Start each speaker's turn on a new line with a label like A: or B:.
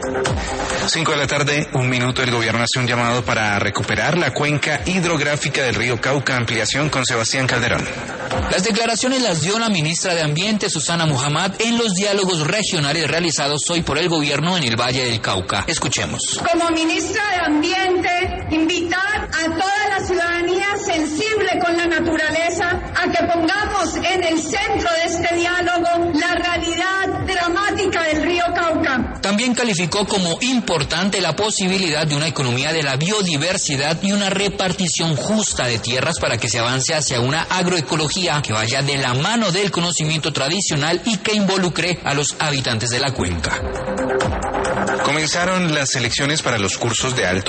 A: 5 de la tarde, 1 minuto. El gobierno hace un llamado para recuperar la cuenca hidrográfica del río Cauca. Ampliación con Sebastián Calderón.
B: Las declaraciones las dio la ministra de Ambiente, Susana Muhammad, en los diálogos regionales realizados hoy por el gobierno en el Valle del Cauca. Escuchemos.
C: Como ministra de Ambiente, invitar a toda la ciudadanía sensible con la naturaleza a que pongamos en el centro de este diálogo la realidad dramática del río Cauca.
B: También calificó como importante la posibilidad de una economía de la biodiversidad y una repartición justa de tierras para que se avance hacia una agroecología que vaya de la mano del conocimiento tradicional y que involucre a los habitantes de la cuenca.
A: Comenzaron las elecciones para los cursos de alto